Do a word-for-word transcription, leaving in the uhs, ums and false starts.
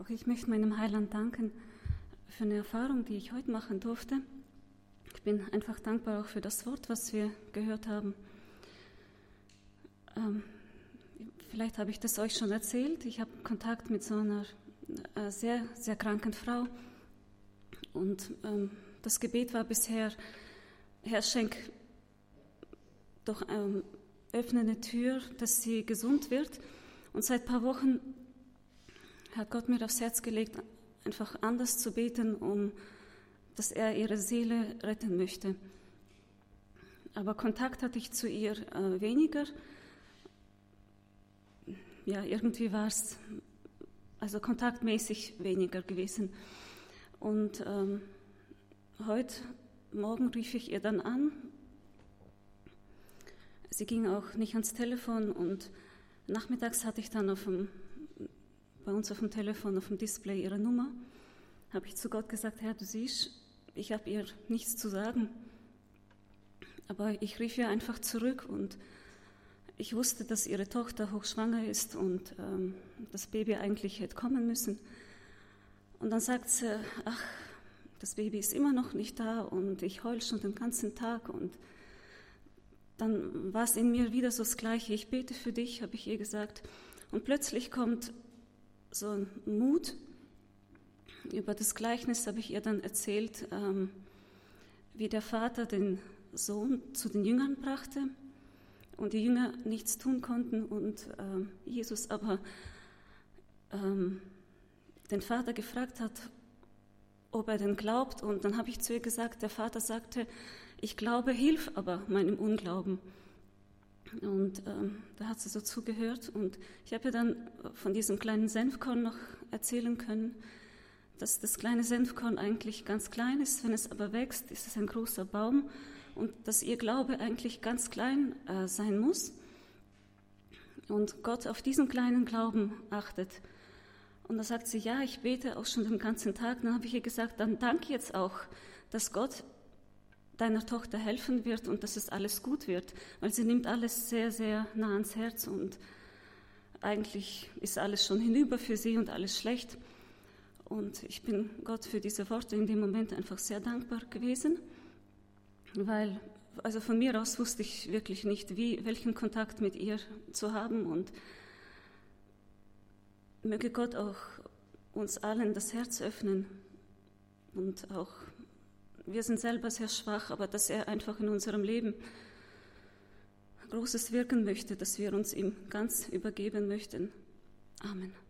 Auch ich möchte meinem Heiland danken für eine Erfahrung, die ich heute machen durfte. Ich bin einfach dankbar auch für das Wort, was wir gehört haben. Ähm, vielleicht habe ich das euch schon erzählt. Ich habe Kontakt mit so einer äh, sehr, sehr kranken Frau. Und ähm, das Gebet war bisher, Herr, schenk doch ähm, öffne eine Tür, dass sie gesund wird. Und seit ein paar Wochen hat Gott mir aufs Herz gelegt, einfach anders zu beten, um dass er ihre Seele retten möchte. Aber Kontakt hatte ich zu ihr äh, weniger. Ja, irgendwie war es also kontaktmäßig weniger gewesen. Und ähm, heute Morgen rief ich ihr dann an. Sie ging auch nicht ans Telefon und nachmittags hatte ich dann auf dem, bei uns auf dem Telefon, auf dem Display ihre Nummer. Habe ich zu Gott gesagt, Herr, du siehst, ich habe ihr nichts zu sagen. Aber ich rief ihr einfach zurück und ich wusste, dass ihre Tochter hochschwanger ist und ähm, das Baby eigentlich hätte kommen müssen. Und dann sagt sie, ach, das Baby ist immer noch nicht da und ich heule schon den ganzen Tag. Und dann war es in mir wieder so das Gleiche. Ich bete für dich, habe ich ihr gesagt. Und plötzlich kommt so ein Mut. Über das Gleichnis habe ich ihr dann erzählt, ähm, wie der Vater den Sohn zu den Jüngern brachte und die Jünger nichts tun konnten und ähm, Jesus aber ähm, den Vater gefragt hat, ob er denn glaubt. Und dann habe ich zu ihr gesagt, der Vater sagte, ich glaube, hilf aber meinem Unglauben. Und ähm, da hat sie so zugehört und ich habe ihr dann von diesem kleinen Senfkorn noch erzählen können, dass das kleine Senfkorn eigentlich ganz klein ist, wenn es aber wächst, ist es ein großer Baum und dass ihr Glaube eigentlich ganz klein äh, sein muss und Gott auf diesen kleinen Glauben achtet. Und da sagt sie, ja, ich bete auch schon den ganzen Tag. Dann habe ich ihr gesagt, dann danke jetzt auch, dass Gott deiner Tochter helfen wird und dass es alles gut wird, weil sie nimmt alles sehr, sehr nah ans Herz und eigentlich ist alles schon hinüber für sie und alles schlecht. Und ich bin Gott für diese Worte in dem Moment einfach sehr dankbar gewesen, weil also von mir aus wusste ich wirklich nicht, wie, welchen Kontakt mit ihr zu haben. Und möge Gott auch uns allen das Herz öffnen. Und auch, wir sind selber sehr schwach, aber dass er einfach in unserem Leben Großes wirken möchte, dass wir uns ihm ganz übergeben möchten. Amen.